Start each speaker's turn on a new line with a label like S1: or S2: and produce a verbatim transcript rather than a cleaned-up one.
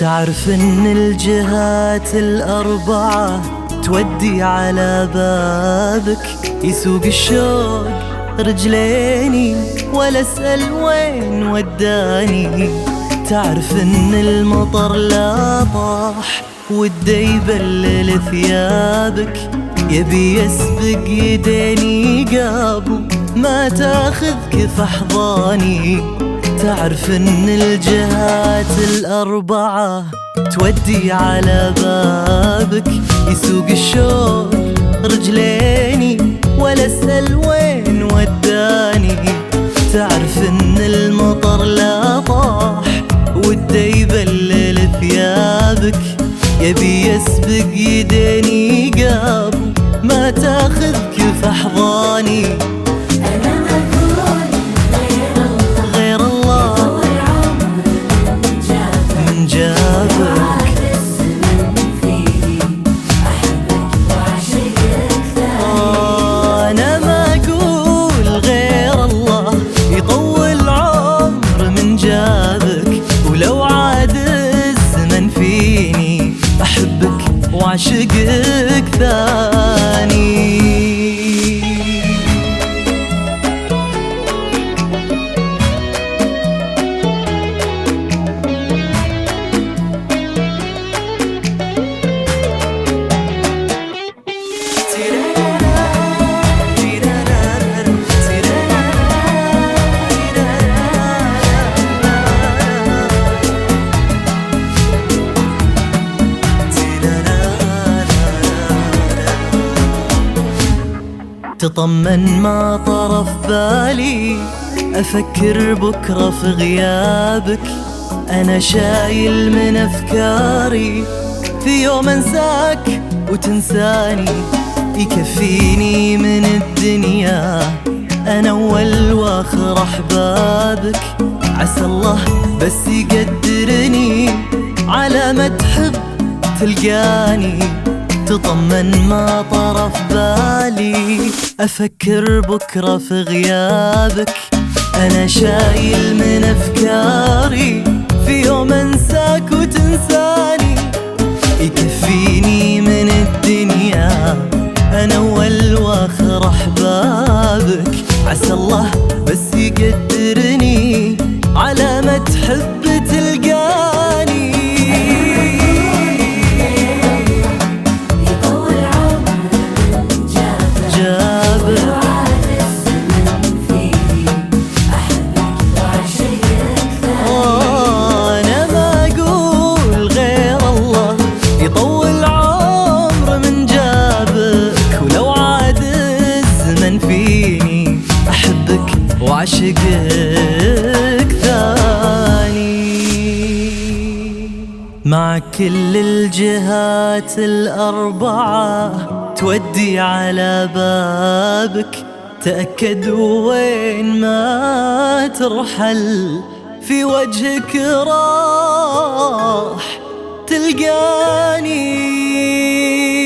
S1: تعرف ان الجهات الأربعة تودي على بابك، يسوق الشوق رجليني ولا اسأل وين وداني. تعرف ان المطر لا طاح وده يبلل ثيابك، يبي يسبق يديني قابل ما تاخذك في احضاني. تعرف ان الجهات الأربعة تودي على بابك، يسوق الشوق رجليني ولا اسأل وين وداني. تعرف ان المطر لا طاح وده يبلل ثيابك، يبي يسبق يديني قابل ما تاخذك في احضاني. وعشقك ثاني. تطمن ما طرف بالي، أفكر بكرة في غيابك. أنا شايل من أفكاري في يوم أنساك وتنساني. يكفيني من الدنيا أنا أول وآخر أحبابك، عسى الله بس يقدرني على ما تحب تلقاني. تطمن ما طرف بالي، أفكر بكرة في غيابك. أنا شايل من أفكاري في يوم أنساك وتنساني. يكفيني من الدنيا أنا أول وآخر أحبابك، عسى الله بس يقدرني على ما تحب تلقاني. وعشقك ثاني. مع كل الجهات الأربعة تودي على بابك، تأكد وين ما ترحل في وجهك راح تلقاني.